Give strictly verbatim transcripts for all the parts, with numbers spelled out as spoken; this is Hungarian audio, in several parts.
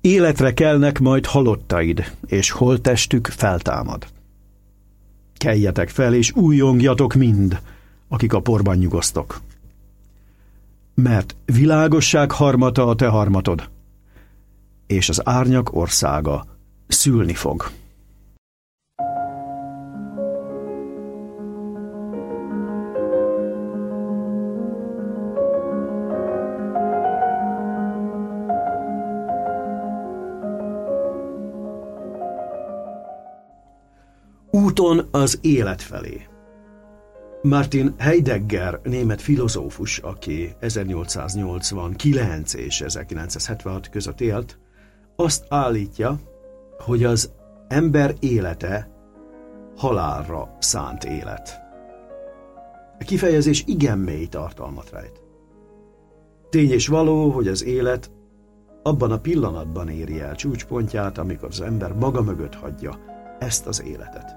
Életre kelnek majd halottaid, és holttestük feltámad. Keljetek fel, és újjongjatok mind, akik a porban nyugosztok. Mert világosság harmata a te harmatod, és az árnyak országa szülni fog. Úton az élet felé. Martin Heidegger, német filozófus, aki ezernyolcszáznyolcvankilenc és ezerkilencszázhetvenhat között élt, azt állítja, hogy az ember élete halálra szánt élet. A kifejezés igen mély tartalmat rejt. Tény és való, hogy az élet abban a pillanatban éri el csúcspontját, amikor az ember maga mögött hagyja ezt az életet.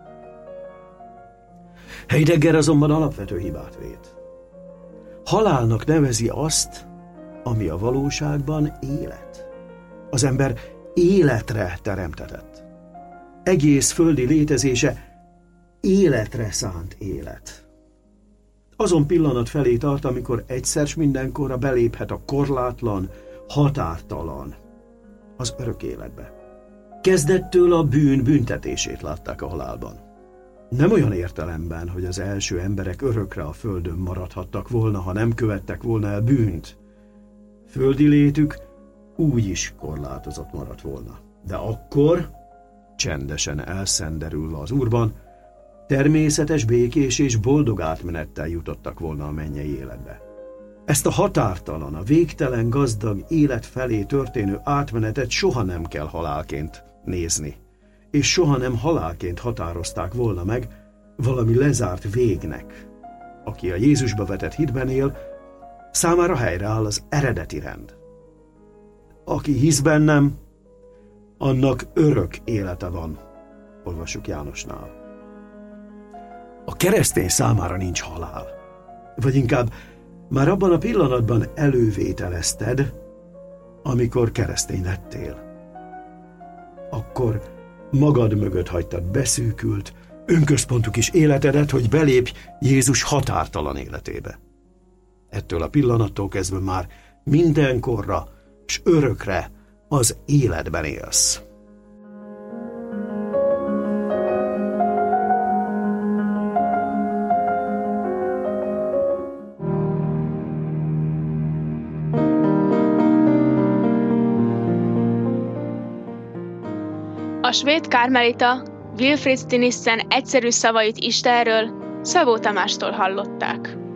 Heidegger azonban alapvető hibát vét. Halálnak nevezi azt, ami a valóságban élet. Az ember életre teremtetett. Egész földi létezése életre szánt élet. Azon pillanat felé tart, amikor egyszer s mindenkorra beléphet a korlátlan, határtalan, az örök életbe. Kezdettől a bűn büntetését látták a halálban. Nem olyan értelemben, hogy az első emberek örökre a földön maradhattak volna, ha nem követtek volna el bűnt. Földi létük úgy is korlátozott maradt volna. De akkor, csendesen elszenderülve az Úrban, természetes, békés és boldog átmenettel jutottak volna a mennyei életbe. Ezt a határtalan, a végtelen gazdag élet felé történő átmenetet soha nem kell halálként nézni, és soha nem halálként határozták volna meg valami lezárt végnek. Aki a Jézusba vetett hitben él, számára helyreáll az eredeti rend. Aki hisz bennem, annak örök élete van, olvassuk Jánosnál. A keresztény számára nincs halál, vagy inkább már abban a pillanatban elővételezted, amikor keresztény lettél. Akkor magad mögött hagytad beszűkült, önközpontú kis életedet, hogy belépj Jézus határtalan életébe. Ettől a pillanattól kezdve már mindenkorra s örökre az életben élsz. A svéd kármelita Wilfrid Stinissen egyszerű szavait Istenről Szabó Tamástól hallották.